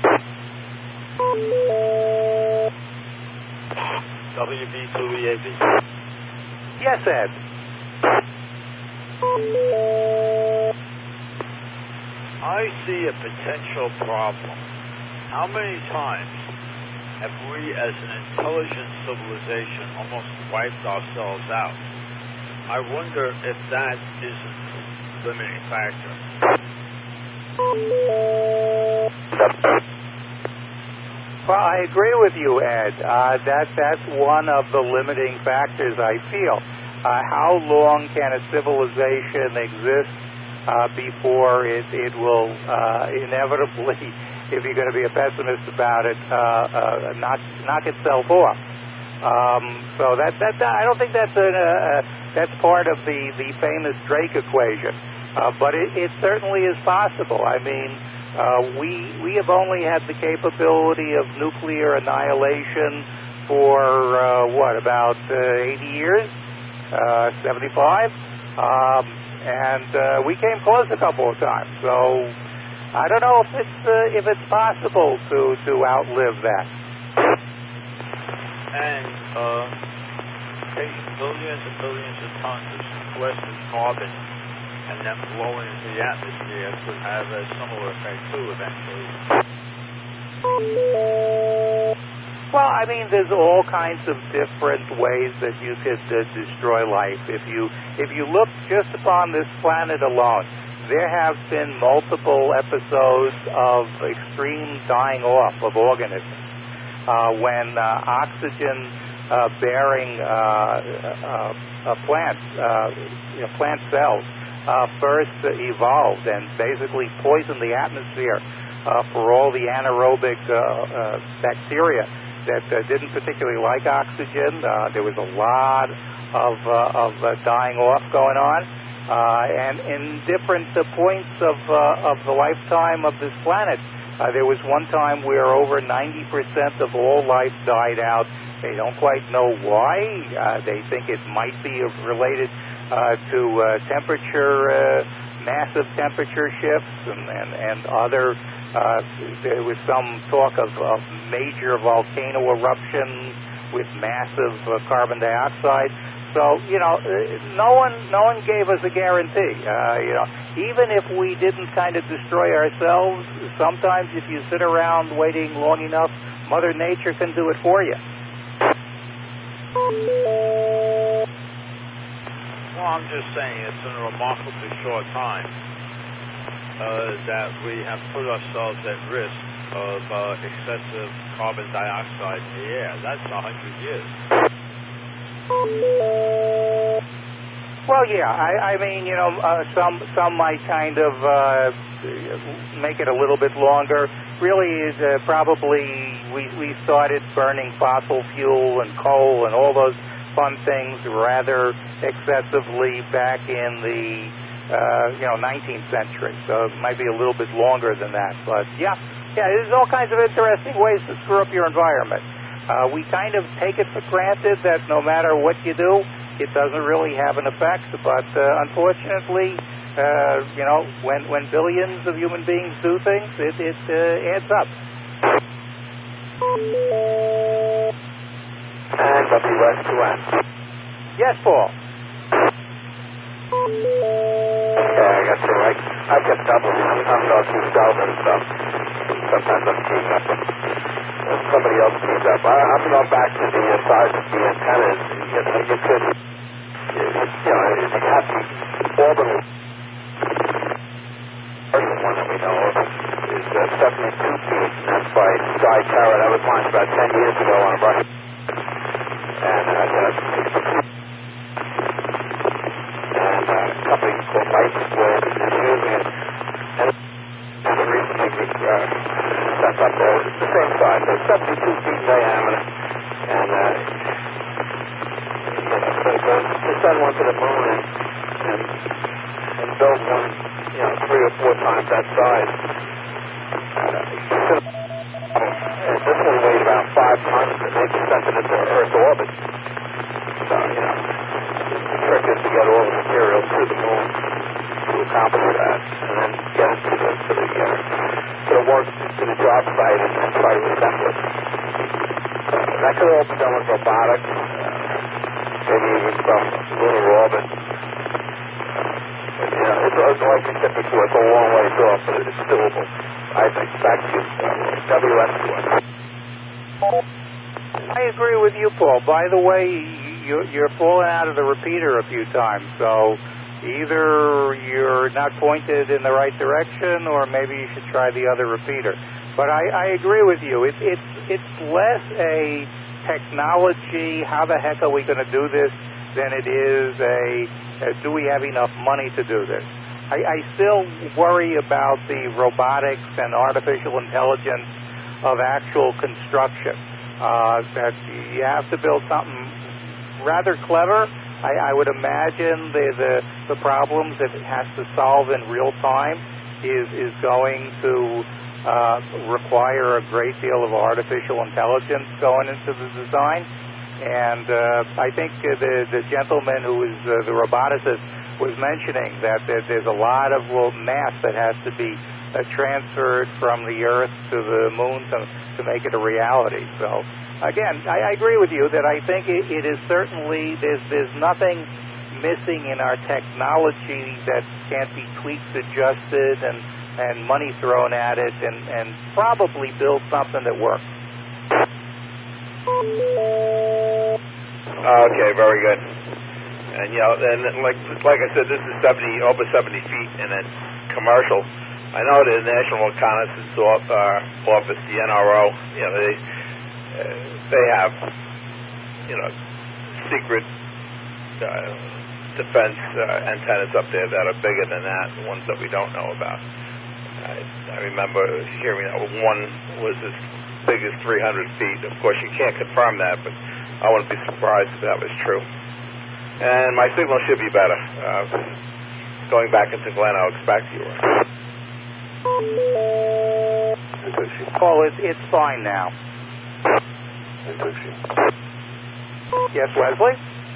W B two E A B. Yes, Ed. I see a potential problem. How many times have we as an intelligent civilization almost wiped ourselves out? I wonder if that isn't a limiting factor. Well, I agree with you, Ed. Uh, that that's one of the limiting factors, I feel. Uh, how long can a civilization exist uh, before it, it will uh, inevitably, if you're going to be a pessimist about it, uh, uh, knock knock itself off? Um, so that that I don't think that's a, uh, that's part of the, the famous Drake equation, uh, but it, it certainly is possible. I mean, uh, we we have only had the capability of nuclear annihilation for uh, what about uh, eighty years, uh, seventy-five, um, and uh, we came close a couple of times. So I don't know if it's uh, if it's possible to to outlive that. And uh, taking billions and billions of tons of sequestered carbon and then blowing into the atmosphere could have a similar effect too eventually. Well, I mean, there's all kinds of different ways that you could uh, destroy life. If you if you look just upon this planet alone, there have been multiple episodes of extreme dying off of organisms. Uh, when uh, oxygen-bearing uh, uh, uh, plants, uh, you know, plant cells, uh, first uh, evolved and basically poisoned the atmosphere uh, for all the anaerobic uh, uh, bacteria that uh, didn't particularly like oxygen. Uh, there was a lot of, uh, of uh, dying off going on. Uh, and in different uh, points of, uh, of the lifetime of this planet, uh, there was one time where over ninety percent of all life died out. They don't quite know why. Uh, they think it might be related uh, to uh, temperature, uh, massive temperature shifts and, and, and other. Uh, there was some talk of, of major volcano eruptions with massive uh, carbon dioxide. So, you know, no one no one gave us a guarantee. Uh, you know, even if we didn't kind of destroy ourselves, sometimes if you sit around waiting long enough, Mother Nature can do it for you. Well, I'm just saying it's in a remarkably short time uh, that we have put ourselves at risk of uh, excessive carbon dioxide in the air. That's a hundred years. Well, yeah, I, I mean, you know, uh, some some might kind of uh, make it a little bit longer. Really, is uh, probably we we started burning fossil fuel and coal and all those fun things rather excessively back in the uh, you know nineteenth century. So it might be a little bit longer than that. But yeah, yeah, there's all kinds of interesting ways to screw up your environment. Uh, we kind of take it for granted that no matter what you do, it doesn't really have an effect. But uh, unfortunately, uh, you know, when when billions of human beings do things, it, it uh, adds up. And W S two N. Yes, Paul. Yeah, I got you. I, I kept doubling. I'm not too self and stuff. Sometimes I'm keying up. Somebody else keys up. I, I'm going back to the uh, size of the antennas. You know, you could, you, you know, you have the orbital. First one that we know of is uh, seventy-two feet. That's by Sky Terra. That was launched about ten years ago on a Russian. And uh, you know, and uh, a company called Lightwave is using it. And it's recently uh, sent up there. It's the same size. So it's seventy-two feet in diameter. And uh, you know, so to send one to the moon and, and, and build one, you know, three or four times that size. Uh, and this one weighs about five tons, and they can send it into Earth orbit. So, you know, the trick is to get all the material to the moon to accomplish that, and then get it to the to the uh, to the work to the job site and, and try to assemble it. Uh, that could all be done with robotics, uh, maybe even some lunar orbit. But, you know, it's, it's like I said before, it's a long ways off, but it's doable. I think. Back to you, uh, W S two N. I agree with you, Paul. By the way, you, you're falling out of the repeater a few times, so either you're not pointed in the right direction, or maybe you should try the other repeater. But I, I agree with you. It, it's it's less a technology, how the heck are we going to do this, than it is a, a do we have enough money to do this. I, I still worry about the robotics and artificial intelligence of actual construction. Uh, that you have to build something rather clever. I, I would imagine the, the the problems that it has to solve in real time is is going to uh, require a great deal of artificial intelligence going into the design. And uh, I think the the gentleman who is uh, the roboticist was mentioning that there, there's a lot of well, mass that has to be uh, transferred from the Earth to the Moon to, to make it a reality. So, again, I, I agree with you that I think it, it is certainly, there's, there's nothing missing in our technology that can't be tweaked, adjusted, and, and money thrown at it, and, and probably build something that works. Okay, very good. And you know, and like like I said, this is seventy over seventy feet, and it's commercial. I know the National Reconnaissance uh, Office, the N R O, you know, they uh, they have you know secret uh, defense uh, antennas up there that are bigger than that, the ones that we don't know about. I, I remember hearing that one was as big as three hundred feet. Of course, you can't confirm that, but I wouldn't be surprised if that was true. And my signal should be better. Uh, going back into Glen Oaks, back to you. Paul, it's, it's fine now. Yes, Wesley?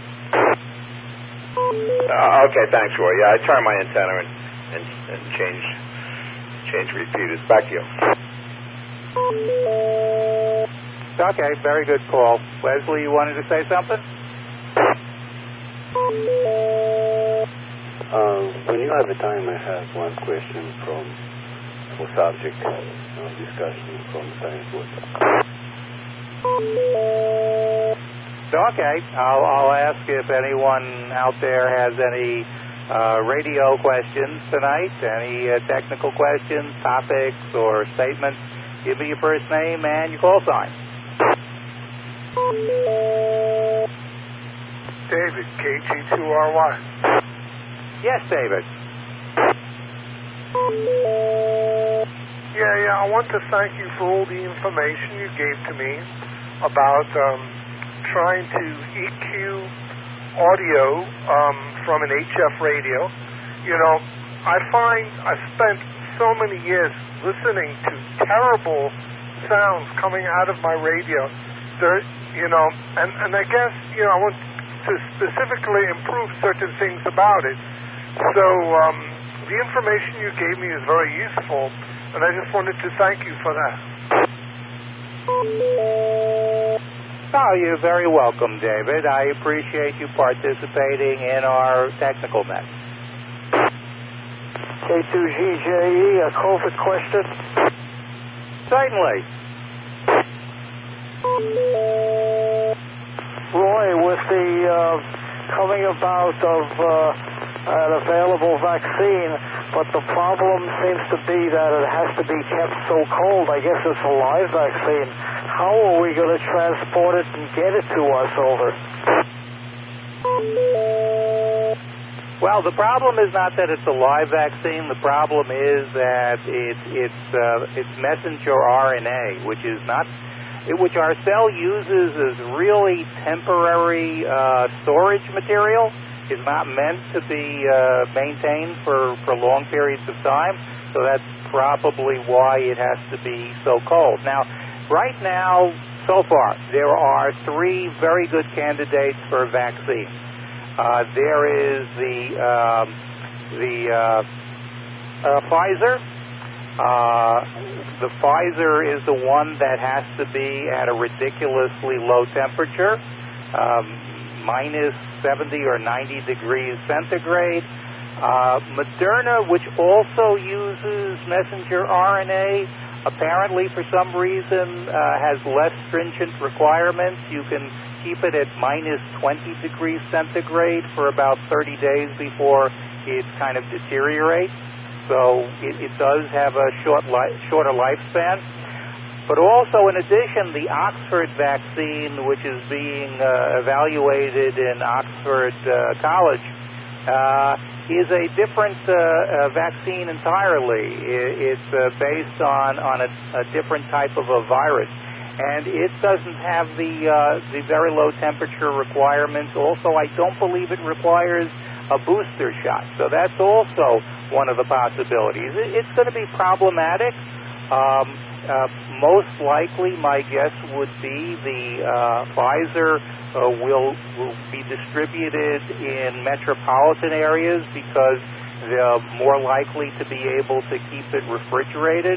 Uh, okay, thanks, Roy. Yeah, I turned my antenna and, and, and changed, changed repeaters. Back to you. Okay, very good, Paul. Wesley, you wanted to say something? Uh, when you have the time, I have one question from for subject of discussion from science board. Okay, I'll, I'll ask if anyone out there has any uh, radio questions tonight, any uh, technical questions, topics, or statements. Give me your first name and your call sign. David, K G two R Y. Yes, David. Yeah, yeah, I want to thank you for all the information you gave to me about um, trying to E Q audio um, from an H F radio. You know, I find I've spent so many years listening to terrible sounds coming out of my radio. There, you know, and, and I guess, you know, I want to specifically improve certain things about it. So um, the information you gave me is very useful, and I just wanted to thank you for that. Oh, you're very welcome, David. I appreciate you participating in our technical net. K two G J E, a COVID question? Certainly. Roy, with the uh, coming about of uh, an available vaccine, but the problem seems to be that it has to be kept so cold. I guess it's a live vaccine. How are we going to transport it and get it to us over? Well, the problem is not that it's a live vaccine. The problem is that it, it's uh, it's messenger R N A, which is not, which our cell uses as really temporary uh, storage material. Is not meant to be uh, maintained for, for long periods of time. So that's probably why it has to be so cold. Now, right now, so far, there are three very good candidates for vaccine. Uh, there is the um, the uh, uh, Pfizer. Uh, the Pfizer is the one that has to be at a ridiculously low temperature, um, minus seventy or ninety degrees centigrade. Uh, Moderna, which also uses messenger R N A, apparently for some reason uh, has less stringent requirements. You can keep it at minus twenty degrees centigrade for about thirty days before it kind of deteriorates. So it, it does have a short li- shorter lifespan. But also, in addition, the Oxford vaccine, which is being uh, evaluated in Oxford uh, College, uh, is a different uh, uh, vaccine entirely. It, it's uh, based on, on a, a different type of a virus. And it doesn't have the uh, the very low temperature requirements. Also, I don't believe it requires a booster shot. So that's also one of the possibilities. It, it's going to be problematic. Um, uh, most likely, my guess would be the uh, Pfizer uh, will, will be distributed in metropolitan areas because they're more likely to be able to keep it refrigerated,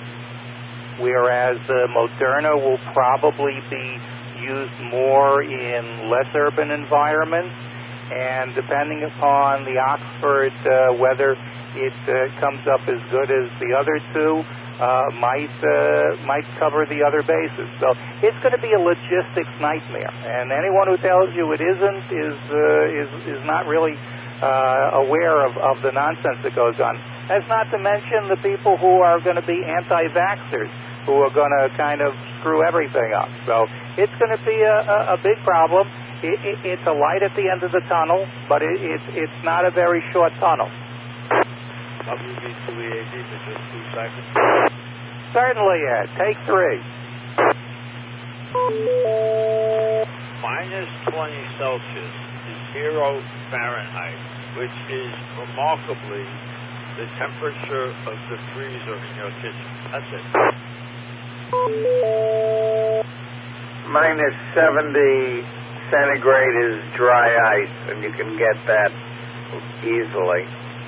whereas uh, Moderna will probably be used more in less urban environments. And depending upon the Oxford, uh, whether it uh, comes up as good as the other two, uh, might uh, might cover the other bases. So it's going to be a logistics nightmare. And anyone who tells you it isn't is uh, is is not really uh, aware of, of the nonsense that goes on. That's not to mention the people who are going to be anti-vaxxers, who are going to kind of screw everything up. So it's going to be a, a, a big problem. it, it, it's a light at the end of the tunnel, but it, it, it's not a very short tunnel. W B two E A D for just two seconds. Certainly, Ed. Take three. Minus twenty Celsius is zero Fahrenheit, which is remarkably the temperature of the freezer in your kitchen. That's it. Minus seventy centigrade is dry ice, and you can get that easily.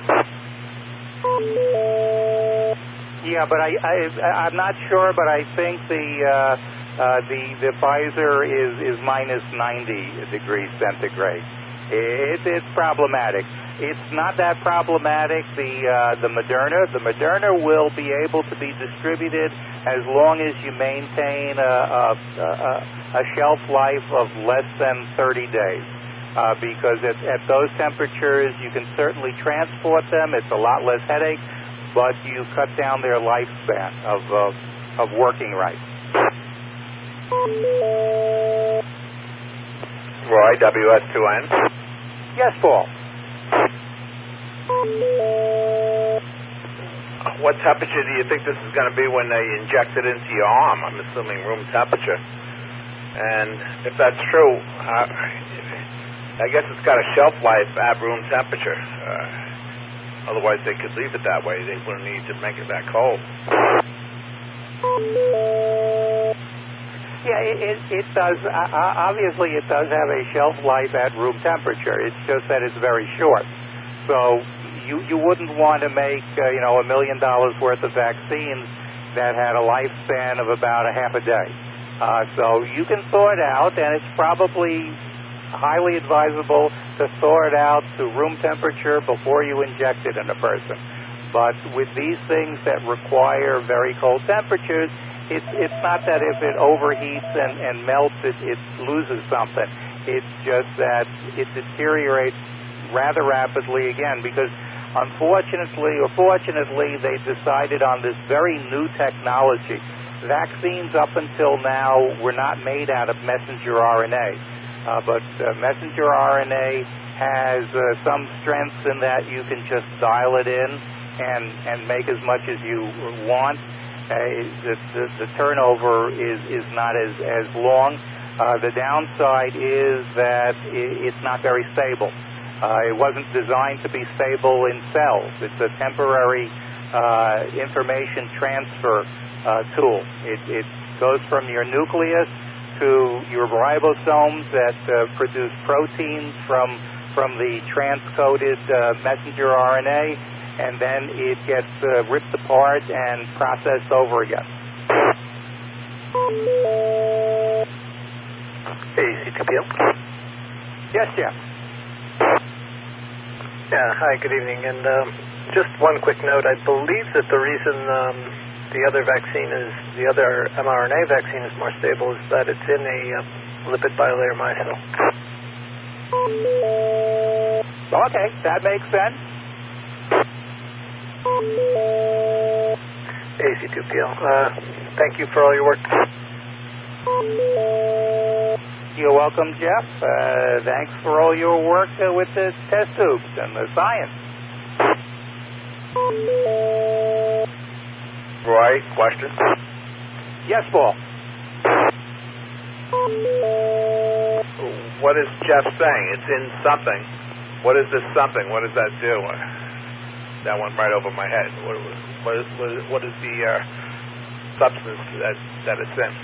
Yeah, but I, I, I'm not sure, but I think the uh, uh, the the Pfizer is, is minus ninety degrees centigrade. It, it's problematic. It's not that problematic. The uh, the Moderna, the Moderna will be able to be distributed as long as you maintain a, a, a, a shelf life of less than thirty days. Uh, because at, at those temperatures, you can certainly transport them. It's a lot less headache, but you cut down their lifespan of uh, of working right. Roy, W S two N. Yes, Paul. What temperature do you think this is going to be when they inject it into your arm? I'm assuming room temperature. And if that's true, uh, I guess it's got a shelf life at room temperature. Uh, otherwise, they could leave it that way. They wouldn't need to make it that cold. Yeah, it, it, it does. Uh, obviously, it does have a shelf life at room temperature. It's just that it's very short. So you you wouldn't want to make uh, you know a million dollars worth of vaccines that had a lifespan of about a half a day. Uh, so you can thaw it out, and it's probably highly advisable to thaw it out to room temperature before you inject it in a person. But with these things that require very cold temperatures, it's it's not that if it overheats and, and melts, it, it loses something. It's just that it deteriorates rather rapidly again because unfortunately or fortunately they decided on this very new technology. Vaccines up until now were not made out of messenger R N A. Uh, but uh, messenger R N A has uh, some strengths in that you can just dial it in and, and make as much as you want. Uh, the, the, the turnover is, is not as, as long. Uh, the downside is that it, it's not very stable. Uh, it wasn't designed to be stable in cells. It's a temporary uh, information transfer uh, tool. It, it goes from your nucleus to your ribosomes that uh, produce proteins from from the transcoded uh, messenger R N A, and then it gets uh, ripped apart and processed over again. Hey, C T P L? Yes, Jeff. Yeah, hi, good evening. And um, just one quick note. I believe that the reason um, the other vaccine is, the other mRNA vaccine is more stable is that it's in a uh, lipid bilayer micelle. Okay, that makes sense. A C two P L, uh, thank you for all your work. You're welcome, Jeff. Uh, thanks for all your work uh, with the test tubes and the science. Roy, question? Yes, Paul. What is Jeff saying? It's in something. What is this something? What does that do? That went right over my head. What, what, is, what, is, what is the uh, substance that, that it's in?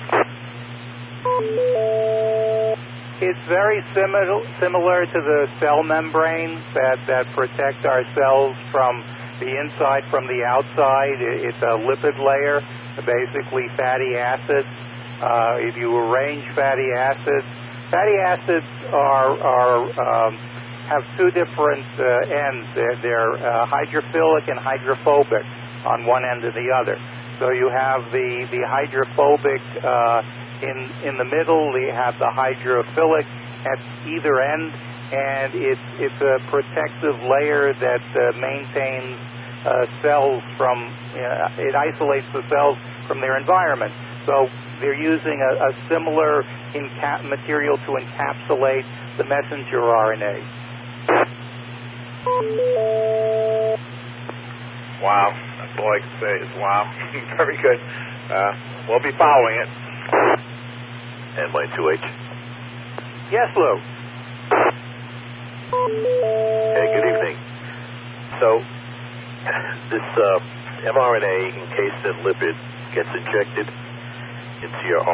It's very similar similar to the cell membranes that, that protect our cells from the inside from the outside. It's a lipid layer, basically fatty acids. Uh, if you arrange fatty acids, fatty acids are are um, have two different uh, ends. They're, they're uh, hydrophilic and hydrophobic on one end and the other. So you have the the hydrophobic uh, in in the middle. You have the hydrophilic at either end, and it's it's a protective layer that uh, maintains uh, cells from. Uh, it isolates the cells from their environment. So they're using a, a similar enca- material to encapsulate the messenger R N A. Wow. That's all I can say is wow. Very good. Uh, we'll be following it. N Y two H. Yes, Lou. Hey, good evening. So, this uh, mRNA encased in lipid gets injected into your